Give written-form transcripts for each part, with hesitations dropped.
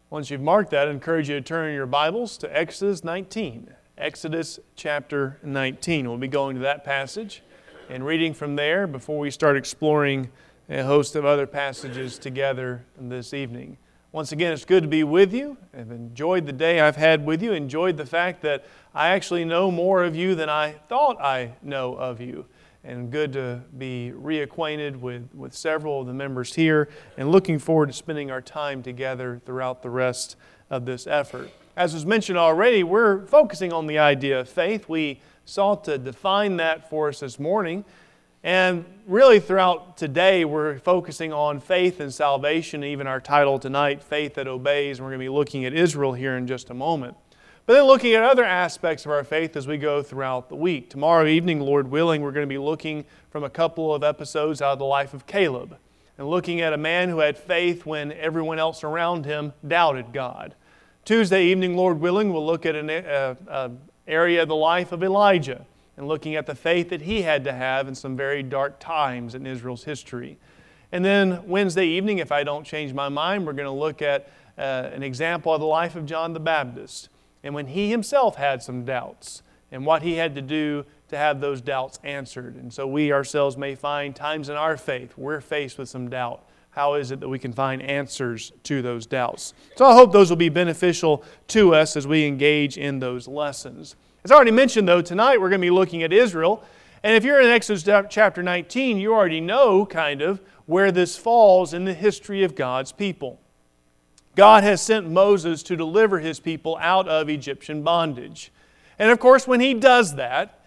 Once you've marked that, I encourage you to turn your Bibles to Exodus 19. Exodus chapter 19. We'll be going to that passage and reading from there before we start exploring a host of other passages together this evening. Once again, it's good to be with you. I've enjoyed the day I've had with you, enjoyed the fact that I actually know more of you than I thought I know of you. And good to be reacquainted with several of the members here and looking forward to spending our time together throughout the rest of this effort. As was mentioned already, we're focusing on the idea of faith. We sought to define that for us this morning. And really throughout today, we're focusing on faith and salvation, even our title tonight, Faith That Obeys. And we're going to be looking at Israel here in just a moment. But then looking at other aspects of our faith as we go throughout the week. Tomorrow evening, Lord willing, we're going to be looking from a couple of episodes out of the life of Caleb and looking at a man who had faith when everyone else around him doubted God. Tuesday evening, Lord willing, we'll look at an area of the life of Elijah and looking at the faith that he had to have in some very dark times in Israel's history. And then Wednesday evening, if I don't change my mind, we're going to look at an example of the life of John the Baptist. And when he himself had some doubts and what he had to do to have those doubts answered. And so we ourselves may find times in our faith we're faced with some doubt. How is it that we can find answers to those doubts? So I hope those will be beneficial to us as we engage in those lessons. As I already mentioned though, tonight we're going to be looking at Israel. And if you're in Exodus chapter 19, you already know kind of where this falls in the history of God's people. God has sent Moses to deliver His people out of Egyptian bondage. And of course, when He does that,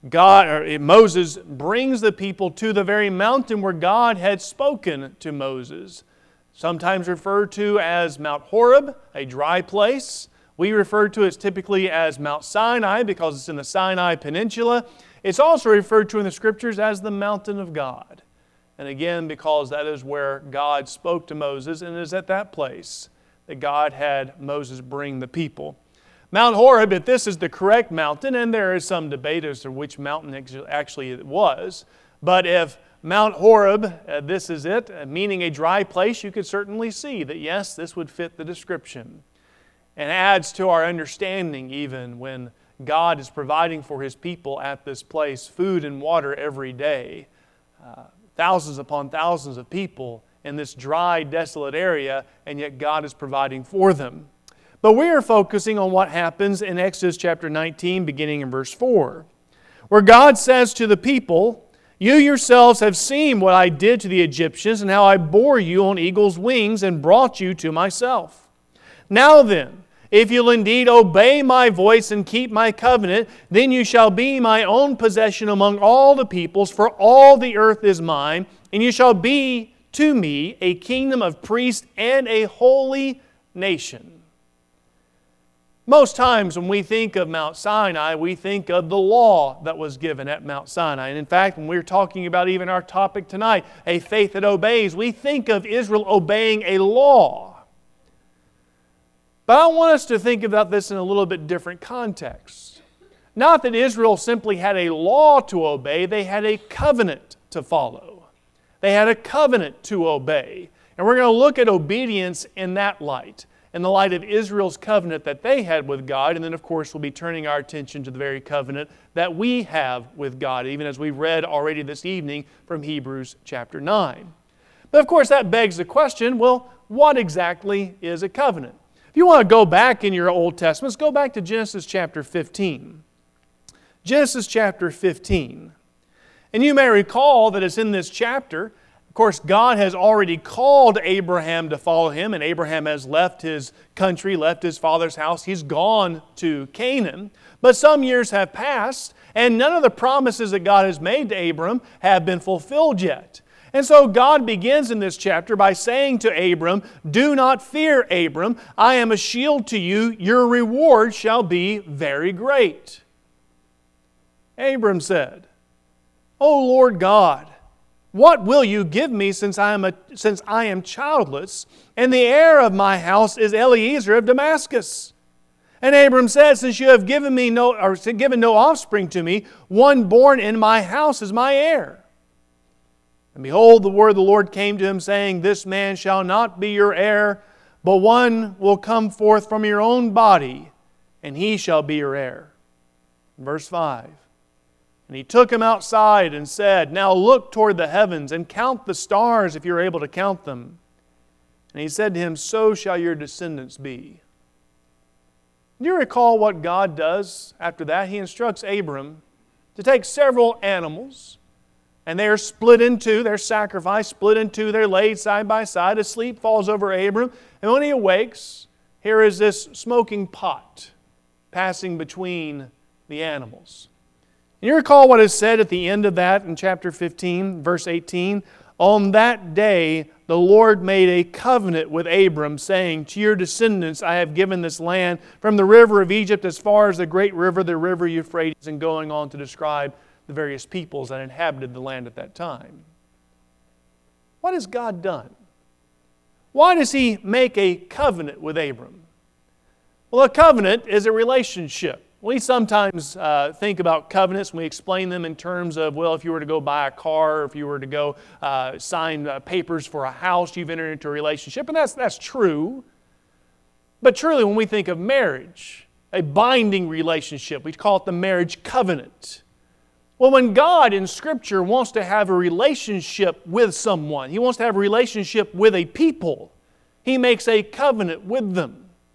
Moses brings the people to the very mountain where God had spoken to Moses. Sometimes referred to as Mount Horeb, a dry place. We refer to it typically as Mount Sinai because it's in the Sinai Peninsula. It's also referred to in the Scriptures as the Mountain of God. And again, because that is where God spoke to Moses, and it is at that place that God had Moses bring the people. Mount Horeb, if this is the correct mountain, and there is some debate as to which mountain actually it was, but if Mount Horeb, this is it, meaning a dry place, you could certainly see that yes, this would fit the description. And adds to our understanding even when God is providing for His people at this place food and water every day. Thousands upon thousands of people in this dry, desolate area, and yet God is providing for them. But we are focusing on what happens in Exodus chapter 19, beginning in verse 4, where God says to the people, "You yourselves have seen what I did to the Egyptians and how I bore you on eagle's wings and brought you to myself. Now then, if you'll indeed obey my voice and keep my covenant, then you shall be my own possession among all the peoples, for all the earth is mine, and you shall be to me a kingdom of priests and a holy nation." Most times when we think of Mount Sinai, we think of the law that was given at Mount Sinai. And in fact, when we're talking about even our topic tonight, a faith that obeys, we think of Israel obeying a law. But I want us to think about this in a little bit different context. Not that Israel simply had a law to obey, they had a covenant to follow. They had a covenant to obey. And we're going to look at obedience in that light, in the light of Israel's covenant that they had with God. And then, of course, we'll be turning our attention to the very covenant that we have with God, even as we read already this evening from Hebrews chapter 9. But, of course, that begs the question, well, what exactly is a covenant? If you want to go back in your Old Testaments, go back to Genesis chapter 15. Genesis chapter 15. And you may recall that it's in this chapter, of course, God has already called Abraham to follow Him, and Abraham has left his country, left his father's house. He's gone to Canaan. But some years have passed, and none of the promises that God has made to Abram have been fulfilled yet. And so God begins in this chapter by saying to Abram, "Do not fear, Abram. I am a shield to you. Your reward shall be very great." Abram said, "O Lord God, what will you give me since I am childless, and the heir of my house is Eliezer of Damascus?" And Abram said, "Since you have given no offspring to me, one born in my house is my heir." And behold, the word of the Lord came to him, saying, "This man shall not be your heir, but one will come forth from your own body, and he shall be your heir. Verse 5. And he took him outside and said, Now look toward the heavens and count the stars if you're able to count them. And he said to him, So shall your descendants be. Do you recall what God does after that? He instructs Abram to take several animals, and they are split in two, their sacrifice split in two, they're laid side by side. A sleep falls over Abram, and when he awakes, here is this smoking pot passing between the animals. And you recall what is said at the end of that in chapter 15, verse 18? On that day, the Lord made a covenant with Abram, saying, To your descendants I have given this land, from the river of Egypt as far as the great river, the river Euphrates, and going on to describe the various peoples that inhabited the land at that time. What has God done? Why does He make a covenant with Abram? Well, a covenant is a relationship. We sometimes think about covenants and we explain them in terms of, well, if you were to go buy a car, or if you were to go sign papers for a house, you've entered into a relationship, and that's true. But truly, when we think of marriage, a binding relationship, we call it the marriage covenant. Well, when God in Scripture wants to have a relationship with someone, He wants to have a relationship with a people, He makes a covenant with them.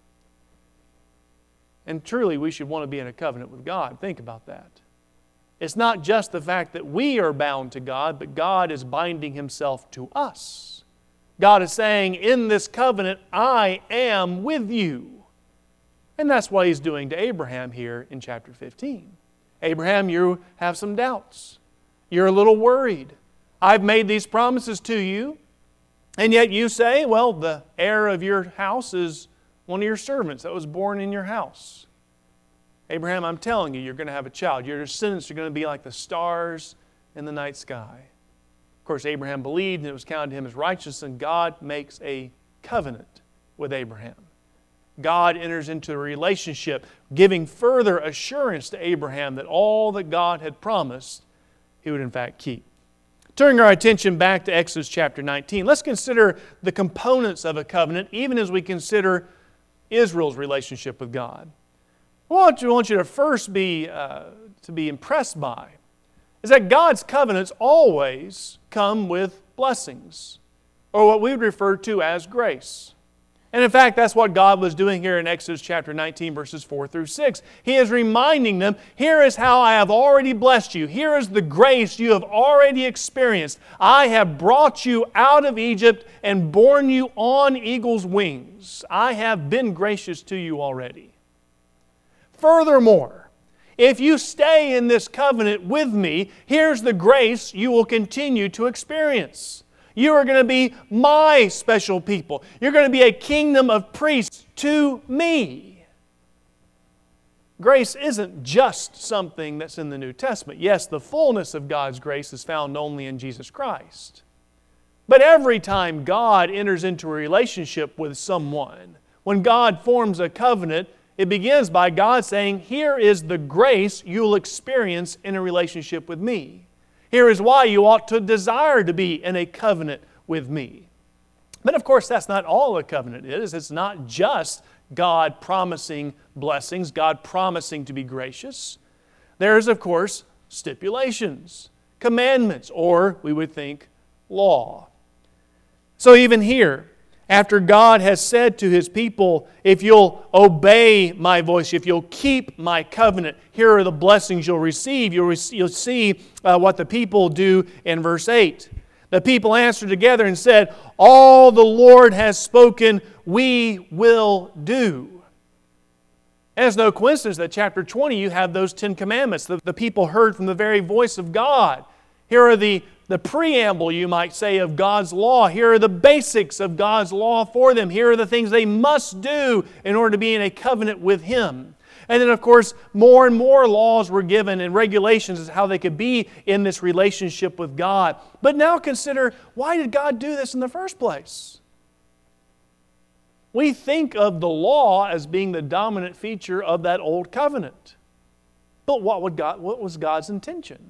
And truly, we should want to be in a covenant with God. Think about that. It's not just the fact that we are bound to God, but God is binding Himself to us. God is saying, in this covenant, I am with you. And that's what He's doing to Abraham here in chapter 15. Abraham, you have some doubts. You're a little worried. I've made these promises to you, and yet you say, well, the heir of your house is one of your servants that was born in your house. Abraham, I'm telling you, you're going to have a child. Your descendants are going to be like the stars in the night sky. Of course, Abraham believed, and it was counted to him as righteous, and God makes a covenant with Abraham. God enters into a relationship, giving further assurance to Abraham that all that God had promised, He would in fact keep. Turning our attention back to Exodus chapter 19, let's consider the components of a covenant, even as we consider Israel's relationship with God. What I want you to first be impressed by is that God's covenants always come with blessings, or what we would refer to as grace. And in fact, that's what God was doing here in Exodus chapter 19, verses 4 through 6. He is reminding them, here is how I have already blessed you. Here is the grace you have already experienced. I have brought you out of Egypt and borne you on eagle's wings. I have been gracious to you already. Furthermore, if you stay in this covenant with me, here's the grace you will continue to experience. You are going to be my special people. You're going to be a kingdom of priests to me. Grace isn't just something that's in the New Testament. Yes, the fullness of God's grace is found only in Jesus Christ. But every time God enters into a relationship with someone, when God forms a covenant, it begins by God saying, here is the grace you'll experience in a relationship with me. Here is why you ought to desire to be in a covenant with me. But of course, that's not all a covenant is. It's not just God promising blessings, God promising to be gracious. There's, of course, stipulations, commandments, or we would think law. So even here, after God has said to His people, if you'll obey my voice, if you'll keep my covenant, here are the blessings you'll receive. You'll see what the people do in verse 8. The people answered together and said, all the Lord has spoken, we will do. And it's no coincidence that chapter 20 you have those 10 commandments. The people heard from the very voice of God. Here are the preamble, you might say, of God's law. Here are the basics of God's law for them. Here are the things they must do in order to be in a covenant with Him. And then, of course, more and more laws were given and regulations as how they could be in this relationship with God. But now consider, why did God do this in the first place? We think of the law as being the dominant feature of that old covenant. But what was God's intention?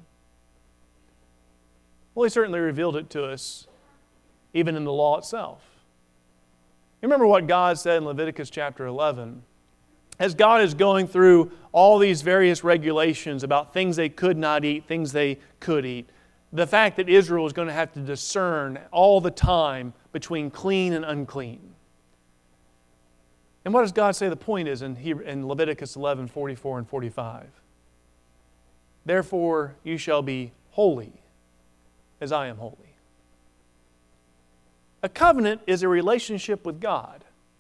Well, He certainly revealed it to us even in the law itself. Remember what God said in Leviticus chapter 11. As God is going through all these various regulations about things they could not eat, things they could eat, the fact that Israel was going to have to discern all the time between clean and unclean. And what does God say the point is in Leviticus 11, 44 and 45? Therefore you shall be holy as I am holy. A covenant is a relationship with God.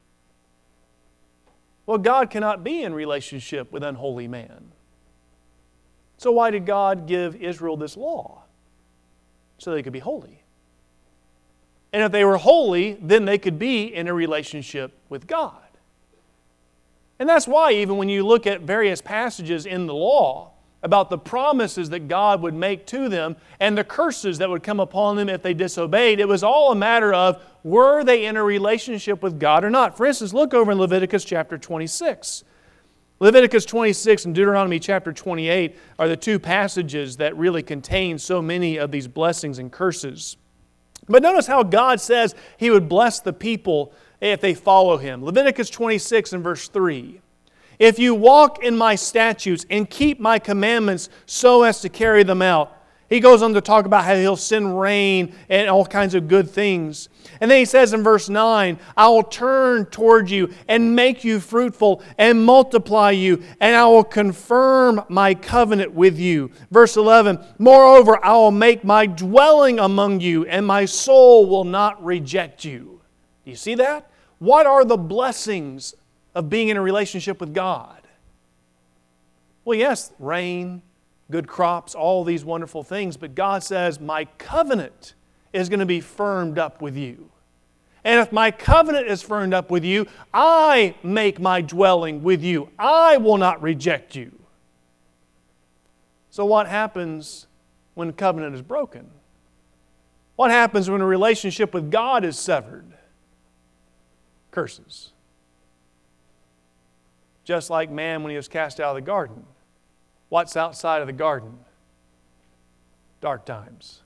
Well, God cannot be in relationship with unholy man. So why did God give Israel this law? So they could be holy. And if they were holy, then they could be in a relationship with God. And that's why even when you look at various passages in the law about the promises that God would make to them and the curses that would come upon them if they disobeyed, it was all a matter of were they in a relationship with God or not. For instance, look over in Leviticus chapter 26. Leviticus 26 and Deuteronomy chapter 28 are the two passages that really contain so many of these blessings and curses. But notice how God says He would bless the people if they follow Him. Leviticus 26 and verse 3. If you walk in my statutes and keep my commandments so as to carry them out. He goes on to talk about how He'll send rain and all kinds of good things. And then He says in verse 9, I will turn toward you and make you fruitful and multiply you, and I will confirm my covenant with you. Verse 11, moreover, I will make my dwelling among you, and my soul will not reject you. Do you see that? What are the blessings of being in a relationship with God? Well, yes, rain, good crops, all these wonderful things, but God says, my covenant is going to be firmed up with you. And if my covenant is firmed up with you, I make my dwelling with you. I will not reject you. So what happens when the covenant is broken? What happens when a relationship with God is severed? Curses. Just like man when he was cast out of the garden. What's outside of the garden? Dark times.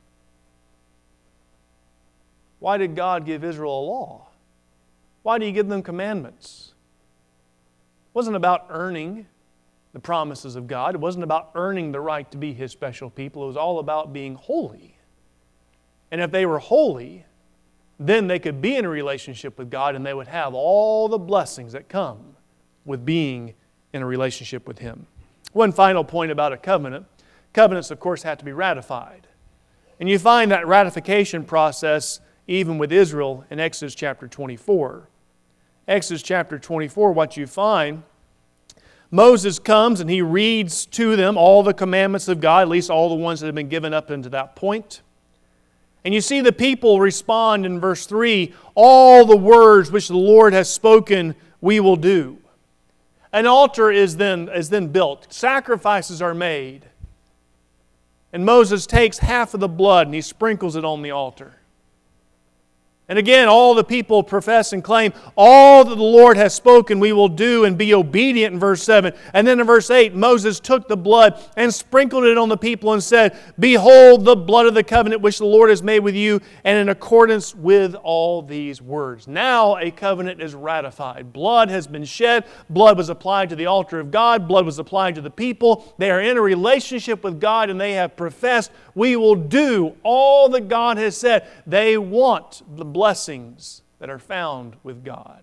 Why did God give Israel a law? Why did He give them commandments? It wasn't about earning the promises of God. It wasn't about earning the right to be His special people. It was all about being holy. And if they were holy, then they could be in a relationship with God and they would have all the blessings that come with being in a relationship with Him. One final point about a covenant. Covenants, of course, have to be ratified. And you find that ratification process even with Israel in Exodus chapter 24. Exodus chapter 24, what you find, Moses comes and he reads to them all the commandments of God, at least all the ones that have been given up unto that point. And you see the people respond in verse 3, all the words which the Lord has spoken we will do. An altar is then built. Sacrifices are made. And Moses takes half of the blood and he sprinkles it on the altar. And again, all the people profess and claim, all that the Lord has spoken we will do and be obedient in verse 7. And then in verse 8, Moses took the blood and sprinkled it on the people and said, behold the blood of the covenant which the Lord has made with you, and in accordance with all these words. Now a covenant is ratified. Blood has been shed. Blood was applied to the altar of God. Blood was applied to the people. They are in a relationship with God and they have professed, we will do all that God has said. They want the blessings that are found with God.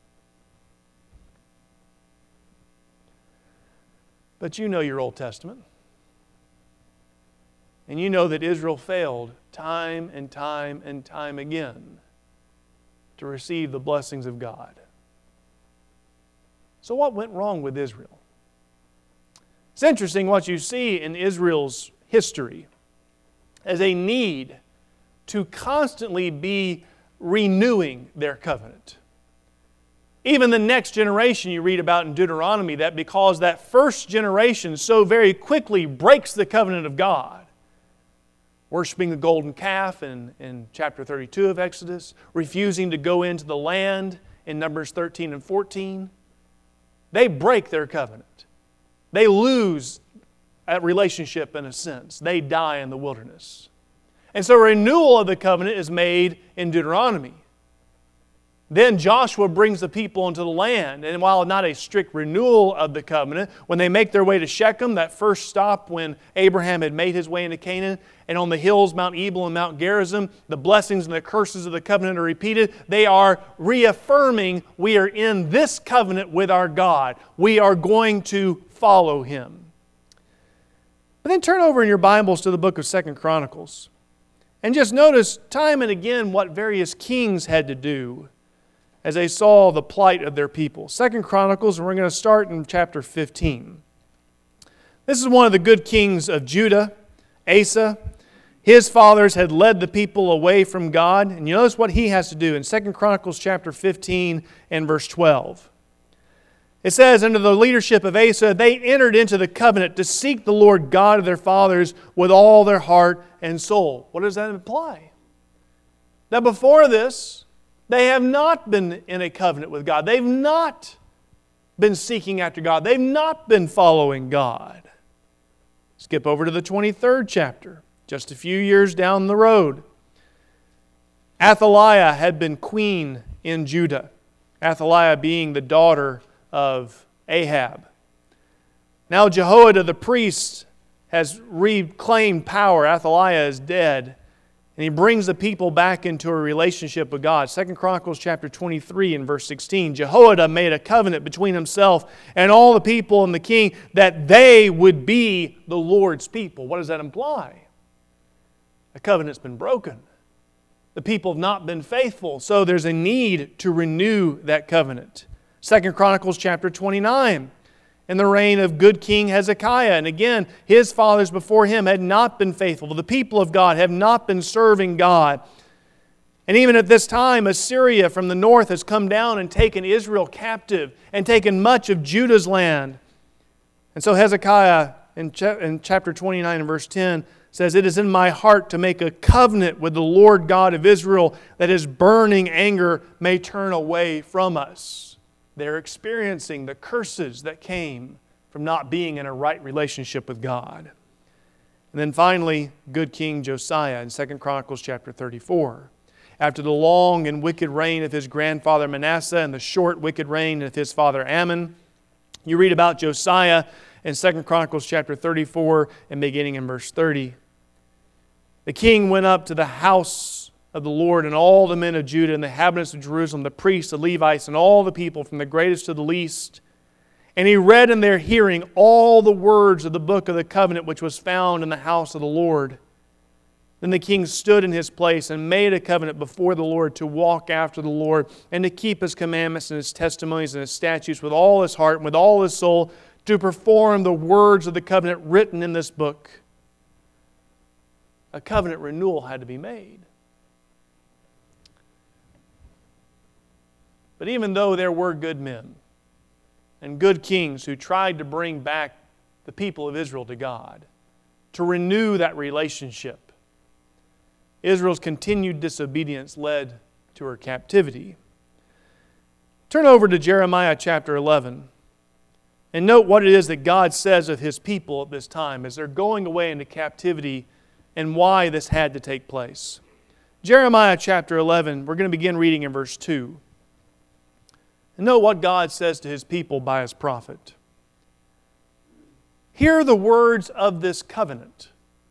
But you know your Old Testament. And you know that Israel failed time and time and time again to receive the blessings of God. So what went wrong with Israel? It's interesting what you see in Israel's history as a need to constantly be renewing their covenant. Even the next generation you read about in Deuteronomy, that because that first generation so very quickly breaks the covenant of God, worshiping the golden calf in chapter 32 of Exodus, refusing to go into the land in Numbers 13 and 14, they break their covenant. They lose that relationship in a sense. They die in the wilderness. And so renewal of the covenant is made in Deuteronomy. Then Joshua brings the people into the land. And while not a strict renewal of the covenant, when they make their way to Shechem, that first stop when Abraham had made his way into Canaan, and on the hills, Mount Ebal and Mount Gerizim, the blessings and the curses of the covenant are repeated. They are reaffirming we are in this covenant with our God. We are going to follow Him. But then turn over in your Bibles to the book of 2 Chronicles. And just notice time and again what various kings had to do as they saw the plight of their people. 2 Chronicles, and we're going to start in chapter 15. This is one of the good kings of Judah, Asa. His fathers had led the people away from God. And you notice what he has to do in 2 Chronicles chapter 15 and verse 12. It says, under the leadership of Asa, they entered into the covenant to seek the Lord God of their fathers with all their heart and soul. What does that imply? That before this, they have not been in a covenant with God. They've not been seeking after God. They've not been following God. Skip over to the 23rd chapter, just a few years down the road. Athaliah had been queen in Judah. Athaliah being the daughter of Ahab. Now Jehoiada the priest has reclaimed power. Athaliah is dead. And he brings the people back into a relationship with God. 2 Chronicles chapter 23 and verse 16. Jehoiada made a covenant between himself and all the people and the king that they would be the Lord's people. What does that imply? The covenant's been broken. The people have not been faithful. So there's a need to renew that covenant. 2 Chronicles chapter 29. In the reign of good King Hezekiah. And again, his fathers before him had not been faithful. The people of God have not been serving God. And even at this time, Assyria from the north has come down and taken Israel captive and taken much of Judah's land. And so Hezekiah in chapter 29 and verse 10 says, "It is in my heart to make a covenant with the Lord God of Israel that His burning anger may turn away from us." They're experiencing the curses that came from not being in a right relationship with God. And then finally, good King Josiah in 2 Chronicles chapter 34. After the long and wicked reign of his grandfather Manasseh and the short wicked reign of his father Ammon, you read about Josiah in 2 Chronicles chapter 34 and beginning in verse 30. The king went up to the house of the Lord, and all the men of Judah and the inhabitants of Jerusalem, the priests, the Levites, and all the people, from the greatest to the least. And he read in their hearing all the words of the book of the covenant which was found in the house of the Lord. Then the king stood in his place and made a covenant before the Lord to walk after the Lord and to keep His commandments and His testimonies and His statutes with all his heart and with all his soul, to perform the words of the covenant written in this book. A covenant renewal had to be made. But even though there were good men and good kings who tried to bring back the people of Israel to God, to renew that relationship, Israel's continued disobedience led to her captivity. Turn over to Jeremiah chapter 11 and note what it is that God says of His people at this time as they're going away into captivity and why this had to take place. Jeremiah chapter 11, we're going to begin reading in verse 2. And note what God says to His people by His prophet. Hear the words of this covenant.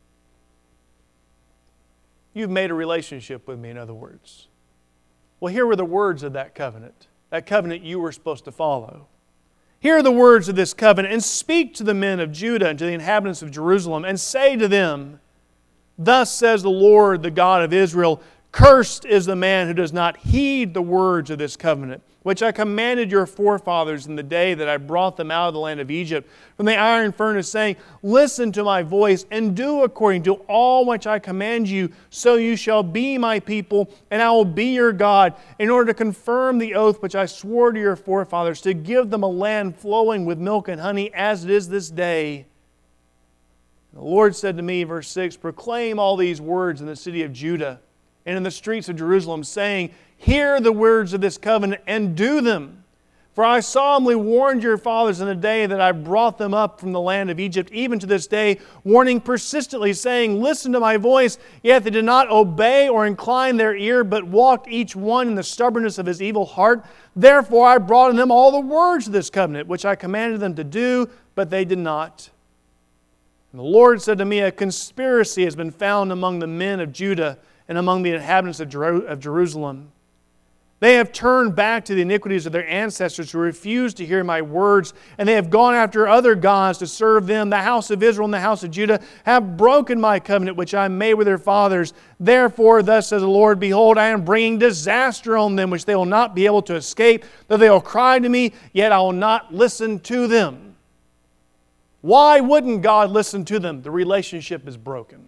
You've made a relationship with me, in other words. Well, here were the words of that covenant you were supposed to follow. Hear the words of this covenant and speak to the men of Judah and to the inhabitants of Jerusalem and say to them, Thus says the Lord, the God of Israel, Cursed is the man who does not heed the words of this covenant, which I commanded your forefathers in the day that I brought them out of the land of Egypt from the iron furnace, saying, Listen to my voice and do according to all which I command you, so you shall be my people, and I will be your God, in order to confirm the oath which I swore to your forefathers, to give them a land flowing with milk and honey, as it is this day. The Lord said to me, verse 6, Proclaim all these words in the city of Judah and in the streets of Jerusalem, saying, Hear the words of this covenant and do them. For For I solemnly warned your fathers in the day that I brought them up from the land of Egypt, even to this day, warning persistently, saying, Listen to my voice. Yet they did not obey or incline their ear, but walked each one in the stubbornness of his evil heart. Therefore I brought on them all the words of this covenant, which I commanded them to do, but they did not. And the Lord said to me, A conspiracy has been found among the men of Judah and among the inhabitants of Jerusalem. They have turned back to the iniquities of their ancestors who refused to hear my words, and they have gone after other gods to serve them. The house of Israel and the house of Judah have broken my covenant which I made with their fathers. Therefore, thus says the Lord, Behold, I am bringing disaster on them, which they will not be able to escape, though they will cry to me, yet I will not listen to them. Why wouldn't God listen to them? The relationship is broken.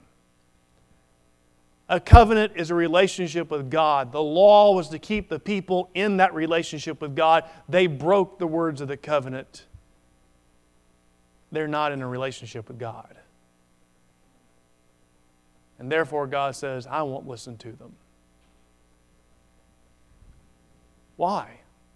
A covenant is a relationship with God. The law was to keep the people in that relationship with God. They broke the words of the covenant. They're not in a relationship with God. And therefore God says, I won't listen to them. Why?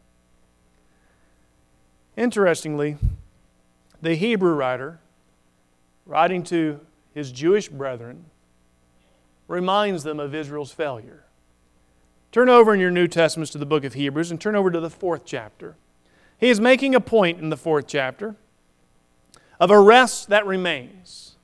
Interestingly, the Hebrew writer, writing to his Jewish brethren, reminds them of Israel's failure. Turn over in your New Testaments to the book of Hebrews and turn over to the 4th chapter. He is making a point in the 4th chapter of a rest that remains.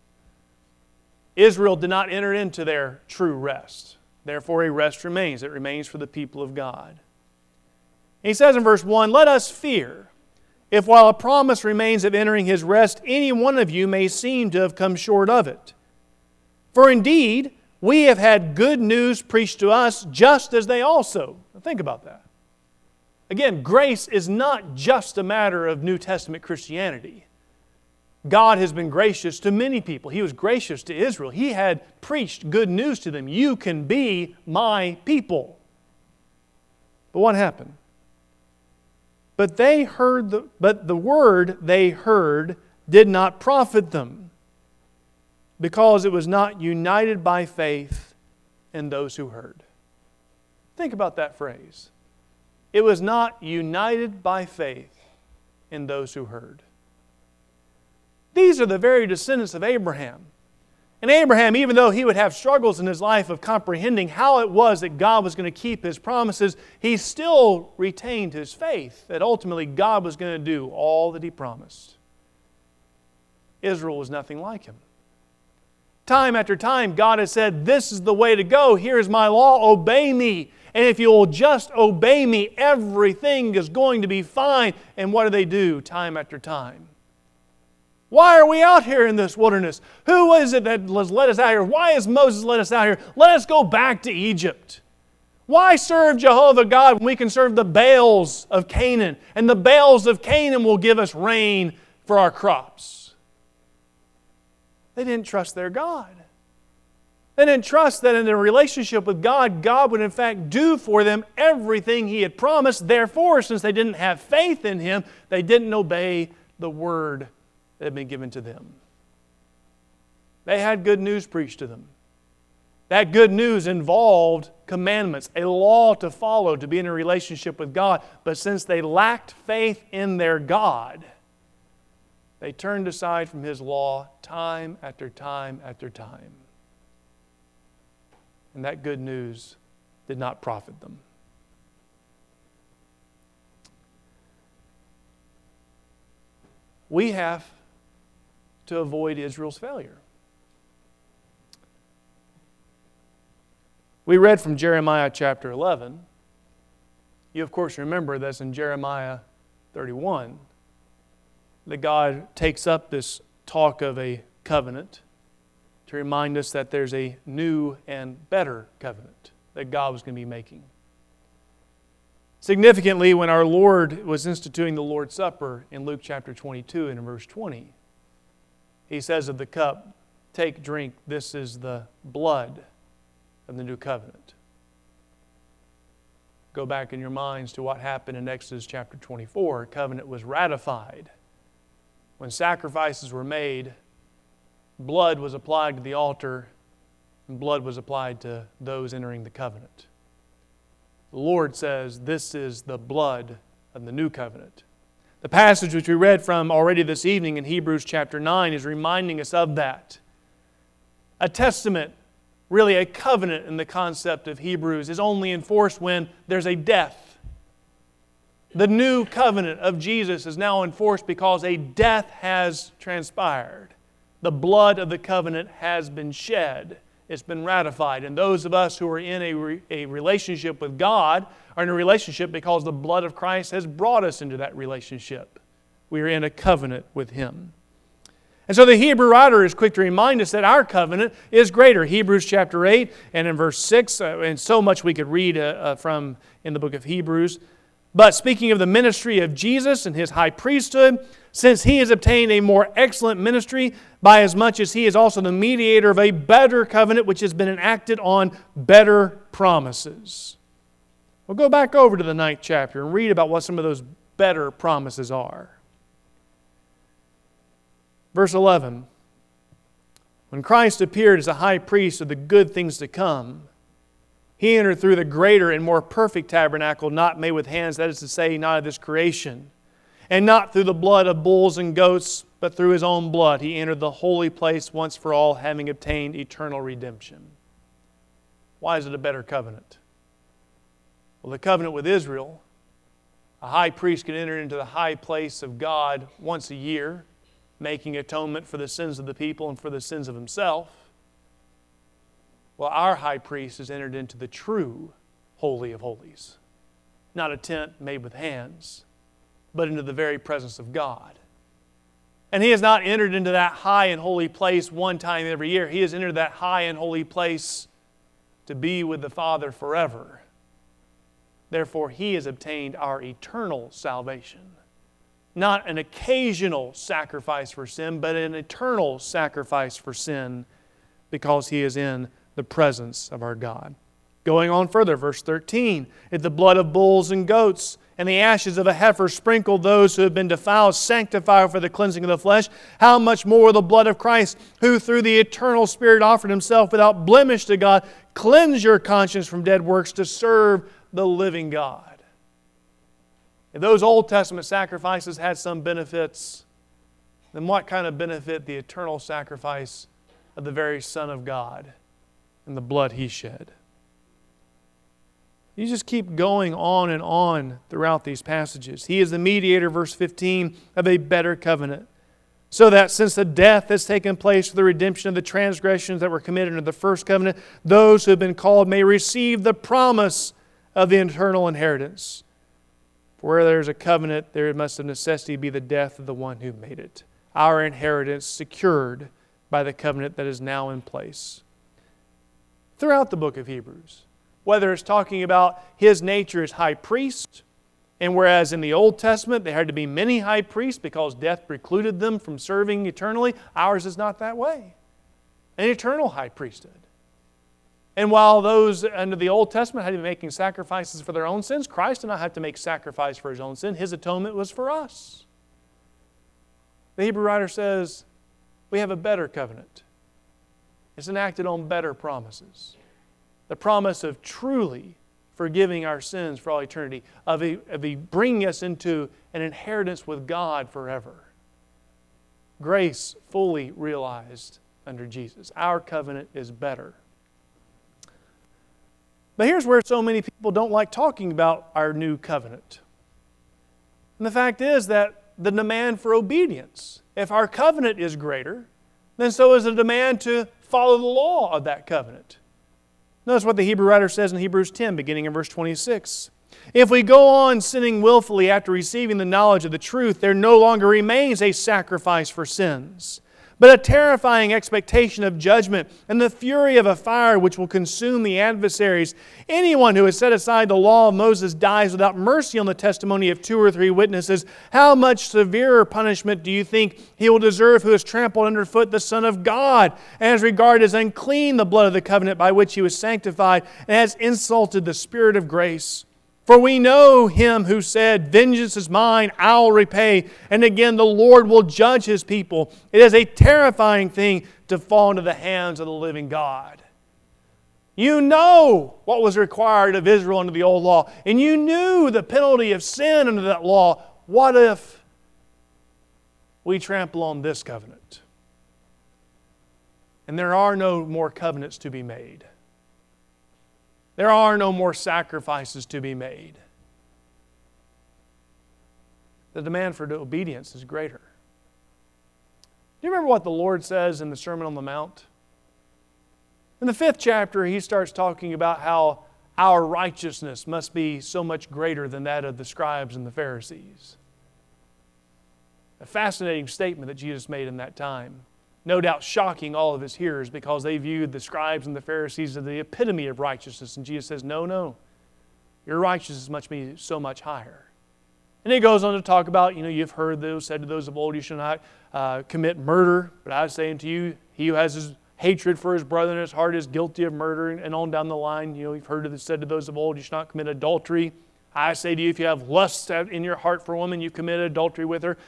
Israel did not enter into their true rest. Therefore, a rest remains. It remains for the people of God. He says in verse 1, Let us fear, if while a promise remains of entering His rest, any one of you may seem to have come short of it. For indeed, we have had good news preached to us just as they also. Now think about that. Again, grace is not just a matter of New Testament Christianity. God has been gracious to many people. He was gracious to Israel. He had preached good news to them. You can be my people. But what happened? But the word they heard did not profit them, because it was not united by faith in those who heard. Think about that phrase. It was not united by faith in those who heard. These are the very descendants of Abraham. And Abraham, even though he would have struggles in his life of comprehending how it was that God was going to keep His promises, he still retained his faith that ultimately God was going to do all that He promised. Israel was nothing like him. Time after time, God has said, this is the way to go. Here's my law. Obey me. And if you will just obey me, everything is going to be fine. And what do? Time after time. Why are we out here in this wilderness? Who is it that has led us out here? Why has Moses led us out here? Let us go back to Egypt. Why serve Jehovah God when we can serve the Baals of Canaan? And the Baals of Canaan will give us rain for our crops. They didn't trust their God. They didn't trust that in their relationship with God, God would in fact do for them everything He had promised. Therefore, since they didn't have faith in Him, they didn't obey the word that had been given to them. They had good news preached to them. That good news involved commandments, a law to follow to be in a relationship with God. But since they lacked faith in their God, they turned aside from His law time after time after time. And that good news did not profit them. We have to avoid Israel's failure. We read from Jeremiah chapter 11. You, of course, remember that's in Jeremiah 31 that God takes up this talk of a covenant to remind us that there's a new and better covenant that God was going to be making. Significantly, when our Lord was instituting the Lord's Supper in Luke chapter 22 and in verse 20, He says of the cup, "Take, drink, this is the blood of the new covenant." Go back in your minds to what happened in Exodus chapter 24. Covenant was ratified. When sacrifices were made, blood was applied to the altar, and blood was applied to those entering the covenant. The Lord says, this is the blood of the new covenant. The passage which we read from already this evening in Hebrews chapter 9 is reminding us of that. A testament, really a covenant in the concept of Hebrews, is only enforced when there's a death. The new covenant of Jesus is now enforced because a death has transpired. The blood of the covenant has been shed. It's been ratified. And those of us who are in a relationship with God are in a relationship because the blood of Christ has brought us into that relationship. We are in a covenant with Him. And so the Hebrew writer is quick to remind us that our covenant is greater. Hebrews chapter 8 and in verse 6, and so much we could read from in the book of Hebrews. But speaking of the ministry of Jesus and His high priesthood, since He has obtained a more excellent ministry, by as much as He is also the mediator of a better covenant which has been enacted on better promises. We'll go back over to the 9th chapter and read about what some of those better promises are. Verse 11, when Christ appeared as a high priest of the good things to come, He entered through the greater and more perfect tabernacle, not made with hands, that is to say, not of this creation, and not through the blood of bulls and goats, but through His own blood. He entered the holy place once for all, having obtained eternal redemption. Why is it a better covenant? Well, the covenant with Israel, a high priest could enter into the high place of God once a year, making atonement for the sins of the people and for the sins of himself. Well, our high priest has entered into the true Holy of Holies. Not a tent made with hands, but into the very presence of God. And He has not entered into that high and holy place one time every year. He has entered that high and holy place to be with the Father forever. Therefore, He has obtained our eternal salvation. Not an occasional sacrifice for sin, but an eternal sacrifice for sin, because He is in the presence of our God. Going on further, verse 13, if the blood of bulls and goats and the ashes of a heifer sprinkle those who have been defiled, sanctify for the cleansing of the flesh, how much more the blood of Christ, who through the eternal Spirit offered Himself without blemish to God, cleanse your conscience from dead works to serve the living God. If those Old Testament sacrifices had some benefits, then what kind of benefit the eternal sacrifice of the very Son of God and the blood He shed? You just keep going on and on throughout these passages. He is the mediator, verse 15, of a better covenant, so that since the death has taken place for the redemption of the transgressions that were committed under the first covenant, those who have been called may receive the promise of the eternal inheritance. For where there is a covenant, there must of necessity be the death of the one who made it. Our inheritance secured by the covenant that is now in place. Throughout the book of Hebrews, whether it's talking about His nature as high priest, and whereas in the Old Testament there had to be many high priests because death precluded them from serving eternally, ours is not that way. An eternal high priesthood. And while those under the Old Testament had to be making sacrifices for their own sins, Christ did not have to make sacrifice for His own sin. His atonement was for us. The Hebrew writer says, we have a better covenant. It's enacted on better promises. The promise of truly forgiving our sins for all eternity, of bringing us into an inheritance with God forever. Grace fully realized under Jesus. Our covenant is better. But here's where so many people don't like talking about our new covenant. And the fact is that the demand for obedience. If our covenant is greater, then so is the demand to follow the law of that covenant. Notice what the Hebrew writer says in Hebrews 10, beginning in verse 26. If we go on sinning willfully after receiving the knowledge of the truth, there no longer remains a sacrifice for sins, but a terrifying expectation of judgment and the fury of a fire which will consume the adversaries. Anyone who has set aside the law of Moses dies without mercy on the testimony of 2 or 3 witnesses. How much severer punishment do you think he will deserve who has trampled underfoot the Son of God, and has regarded as unclean the blood of the covenant by which He was sanctified, and has insulted the Spirit of grace? For we know Him who said, vengeance is mine, I'll repay. And again, the Lord will judge His people. It is a terrifying thing to fall into the hands of the living God. You know what was required of Israel under the old law, and you knew the penalty of sin under that law. What if we trample on this covenant? And there are no more covenants to be made. There are no more sacrifices to be made. The demand for obedience is greater. Do you remember what the Lord says in the Sermon on the Mount? In the 5th chapter, He starts talking about how our righteousness must be so much greater than that of the scribes and the Pharisees. A fascinating statement that Jesus made in that time. No doubt shocking all of His hearers because they viewed the scribes and the Pharisees as the epitome of righteousness. And Jesus says, no, your righteousness must be so much higher. And He goes on to talk about, you've heard those said to those of old, you shall not commit murder. But I say unto you, he who has his hatred for his brother in his heart is guilty of murder. And on down the line, you've heard it said to those of old, you shall not commit adultery. I say to you, if you have lust in your heart for a woman, you've committed adultery with her.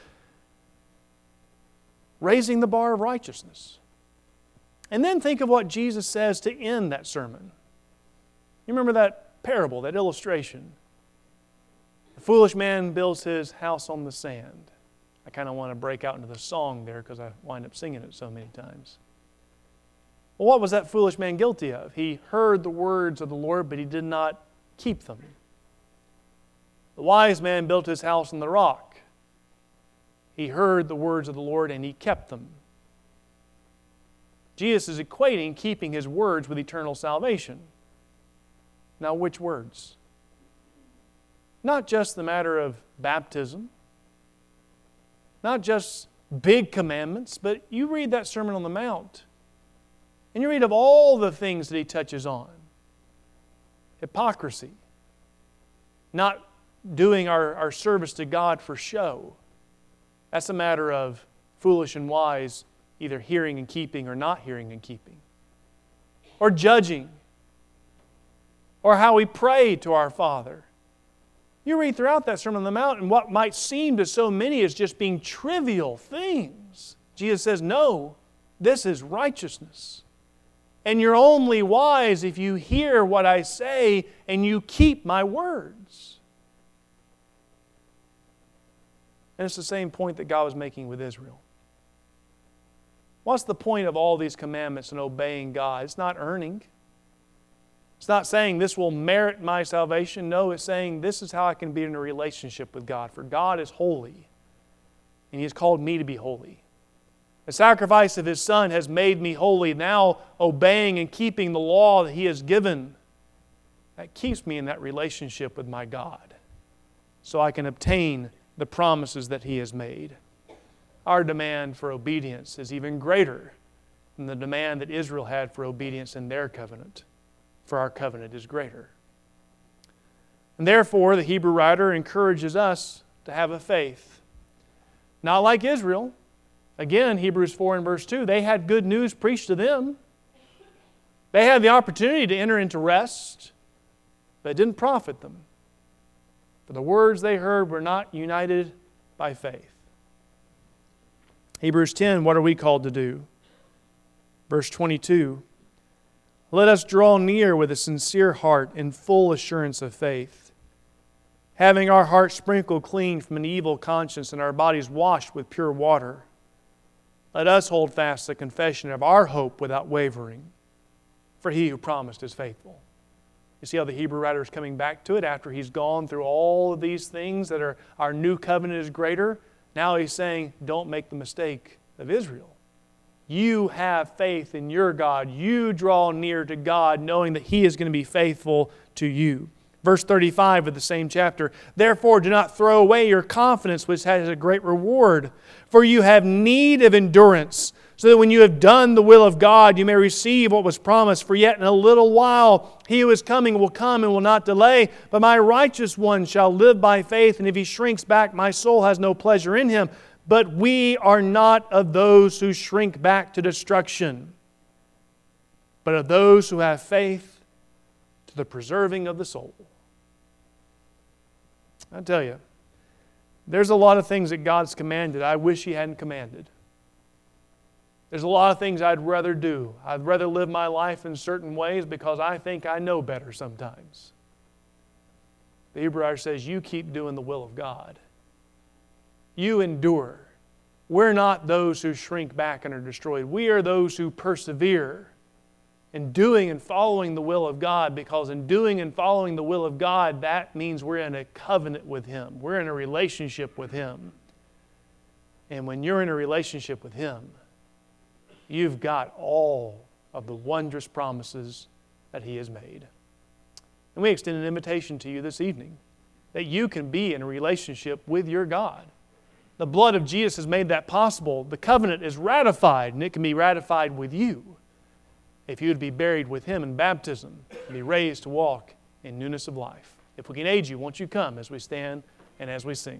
Raising the bar of righteousness. And then think of what Jesus says to end that sermon. You remember that parable, that illustration? The foolish man builds his house on the sand. I kind of want to break out into the song there because I wind up singing it so many times. Well, what was that foolish man guilty of? He heard the words of the Lord, but he did not keep them. The wise man built his house on the rock. He heard the words of the Lord and he kept them. Jesus is equating keeping His words with eternal salvation. Now, which words? Not just the matter of baptism, not just big commandments, but you read that Sermon on the Mount and you read of all the things that He touches on. Hypocrisy, not doing our service to God for show. That's a matter of foolish and wise, either hearing and keeping or not hearing and keeping. Or judging. Or how we pray to our Father. You read throughout that Sermon on the Mount, and what might seem to so many as just being trivial things. Jesus says, no, this is righteousness. And you're only wise if you hear what I say and you keep my words. And it's the same point that God was making with Israel. What's the point of all these commandments and obeying God? It's not earning. It's not saying this will merit my salvation. No, it's saying this is how I can be in a relationship with God. For God is holy, and He has called me to be holy. The sacrifice of His Son has made me holy. Now, obeying and keeping the law that He has given, that keeps me in that relationship with my God, so I can obtain the promises that He has made. Our demand for obedience is even greater than the demand that Israel had for obedience in their covenant, for our covenant is greater. And therefore, the Hebrew writer encourages us to have a faith. Not like Israel. Again, Hebrews 4 and verse 2, they had good news preached to them. They had the opportunity to enter into rest, but it didn't profit them. For the words they heard were not united by faith. Hebrews 10, what are we called to do? Verse 22, let us draw near with a sincere heart in full assurance of faith, having our hearts sprinkled clean from an evil conscience and our bodies washed with pure water. Let us hold fast the confession of our hope without wavering, for He who promised is faithful. You see how the Hebrew writer is coming back to it after he's gone through all of these things that are our new covenant is greater. Now he's saying, don't make the mistake of Israel. You have faith in your God. You draw near to God knowing that He is going to be faithful to you. Verse 35 of the same chapter, therefore do not throw away your confidence, which has a great reward, for you have need of endurance, so that when you have done the will of God, you may receive what was promised. For yet in a little while He who is coming will come and will not delay, but my righteous one shall live by faith, and if he shrinks back, my soul has no pleasure in him. But we are not of those who shrink back to destruction, but of those who have faith to the preserving of the soul. I tell you, there's a lot of things that God's commanded I wish He hadn't commanded. There's a lot of things I'd rather do. I'd rather live my life in certain ways because I think I know better sometimes. The Hebrew writer says, you keep doing the will of God. You endure. We're not those who shrink back and are destroyed. We are those who persevere in doing and following the will of God, because in doing and following the will of God, that means we're in a covenant with Him. We're in a relationship with Him. And when you're in a relationship with Him, you've got all of the wondrous promises that He has made. And we extend an invitation to you this evening that you can be in a relationship with your God. The blood of Jesus has made that possible. The covenant is ratified, and it can be ratified with you if you would be buried with Him in baptism and be raised to walk in newness of life. If we can aid you, won't you come as we stand and as we sing?